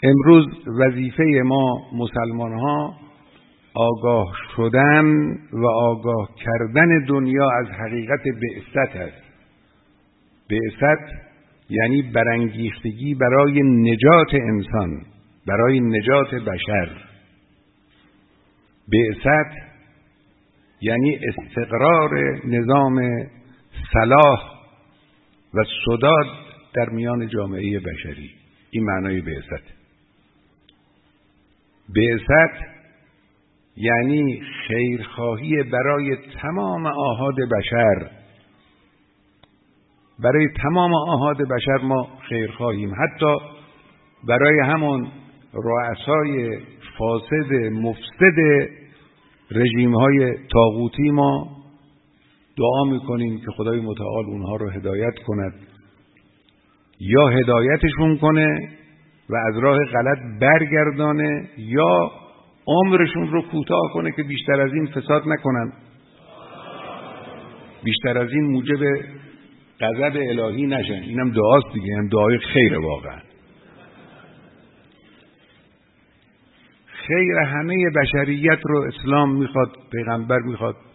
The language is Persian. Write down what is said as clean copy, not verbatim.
امروز وظیفه ما مسلمان ها آگاه شدن و آگاه کردن دنیا از حقیقت بعثت است. بعثت یعنی برانگیختگی برای نجات انسان، برای نجات بشر. بعثت یعنی استقرار نظام صلاح و سداد در میان جامعه بشری. این معنای بعثت. بعثت یعنی خیرخواهی برای تمام آحاد بشر. برای تمام آحاد بشر ما خیرخواهیم، حتی برای همون رؤسای فاسد مفسد رژیم‌های طاغوتی ما دعا می‌کنیم که خدای متعال اونها رو هدایت کند، یا هدایتشون کنه و از راه غلط برگردانه، یا عمرشون رو کوتاه کنه که بیشتر از این فساد نکنن، بیشتر از این موجب غضب الهی نشن. اینم دعاست دیگه، هم دعای خیر. واقعا خیر همه بشریت رو اسلام میخواد، پیغمبر میخواد.